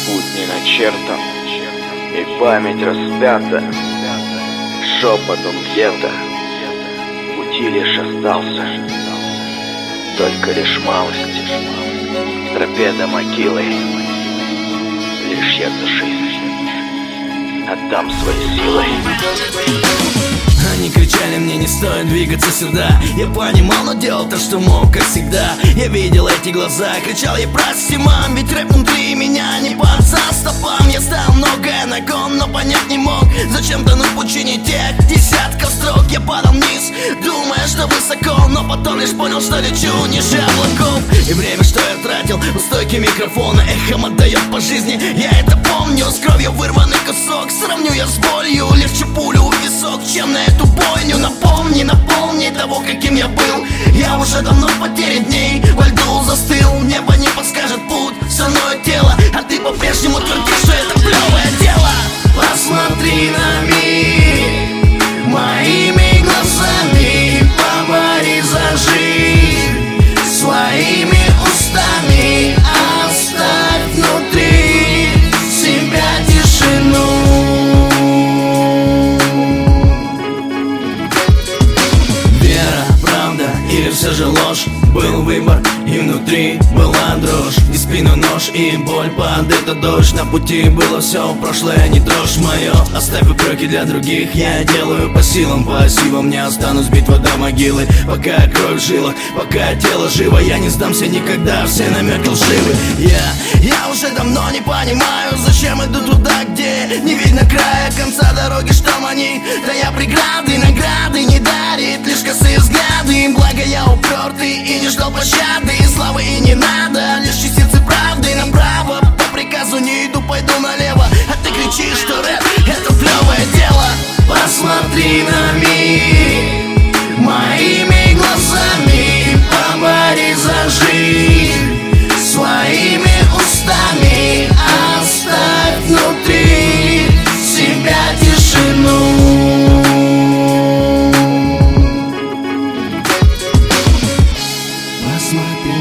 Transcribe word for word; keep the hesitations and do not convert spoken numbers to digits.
Путь не начертан, и память распята. Шепотом где-то пути лишь остался, только лишь малость в тропе до могилы. Лишь я за жизнь отдам свои силы. Они кричали мне, не стоит двигаться сюда. Я понимал, но делал то, что мог, как всегда. Я видел эти глаза, кричал я: прости, мам, ведь рэп внутри меня не по стопам. Я стал многое нагон, но понять не мог, зачем тонуть в пучине тех десятков строк. Я падал вниз, думая, что высоко, но потом лишь понял, что лечу ниже облаков. И время, что я тратил у стойки микрофона, эхом отдает по жизни, я это помню. С кровью вырванный кусок сравню я с болью. Легче пулю в висок, чем на эту бойню. Напомни, напомни того, каким я был. Я уже давно в потере дней во льду застыл. Небо не подскажет путь, все равно тело, а ты по-прежнему твердишь, что это плевое дело. Посмотри на мир моими глазами, побори за жизнь своими устами. Оставь внутри себя тишину. Или все же ложь, был выбор, и внутри была дрожь. И спину нож, и боль под этот дождь. На пути было все, прошлое не трожь мое. Оставь упреки для других, я делаю по силам. Пассивом не останусь, битва до могилы. Пока кровь в жилах, пока тело живо, я не сдамся никогда, все намеки лживы. Я, я уже давно не понимаю, зачем иду туда, где не видно края, конца дороги, что они. Да я преграды, награды не дарит, лишь косые взгляды. Благо я упертый и не ждал пощады, и славы и не надо, лишь частицы правды направо. По приказу не иду, пойду налево, а ты кричишь, что рэп — это плевое дело. Посмотри на мир моими глазами, побори за жизнь своими устами. Оставь внутри себя тишину. Посмотри